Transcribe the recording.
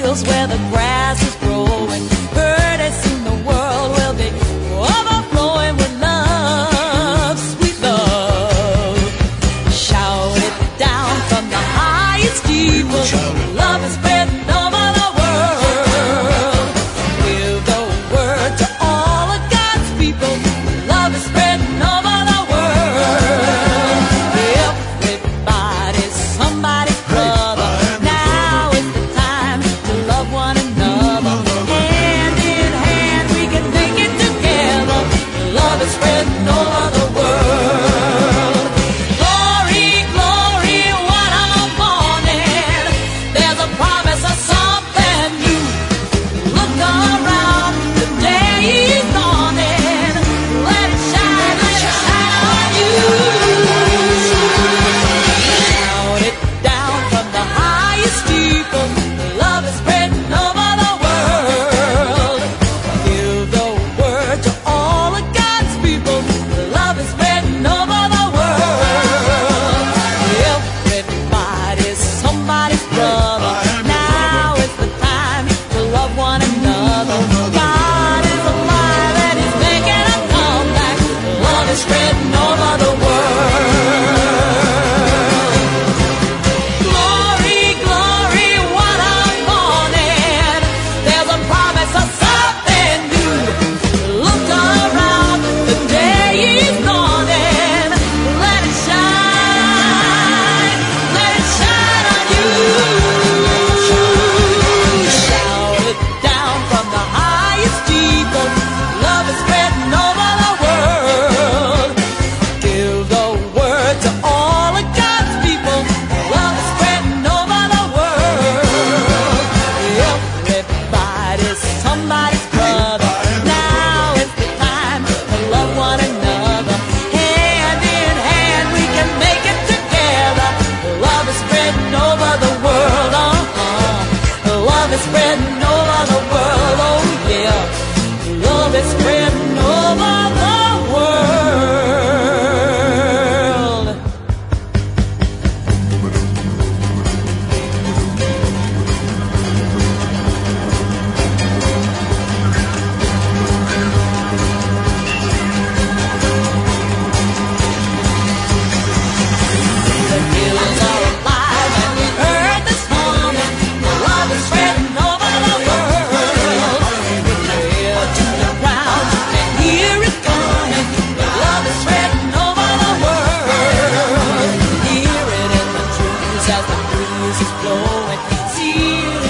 fields where the grass is growing. Pretty soon the world will be overflowing with love, sweet love. Shout it down from the highest steeple. Love is spreading over the world. Give the word to all of God's people. Love is spreading over the world. Everybody's somebody's brother. Now is the time to love one another. Hand in hand we can make it together. Love is spreading over the world. Glory, glory, what a morning. There's a promise of something new. Look around, the day is dawning. Let it shine on you. Shout it down from the highest steeple. Love is spreading over the world. Give the word to all of God's people. Love is spreading over the world. Everybody's somebody's brother. Now is the time to love one another. God is alive and He's making a comeback. Love is spreading over the world. Glory, glory, what a morning. There's a promise of something new. Look around, the day is dawning. Let it shine on you. Shout it down from the highest steeple. Love is spreading over the world. Give the word to all of God's people. Love is spreading over the world. Everybody's somebody's brother. Now is the time to love one another. Hand in hand we can make it together. Love is spreading over the world. Love is spreading over the world. Oh yeah. Love is spreading over the world. The hills are alive and we heard this morning. Love is spreading over the world. Put your ear to the ground and hear it coming. Love is spreading over the world. Hear it in the trees as the breeze is blowing. See it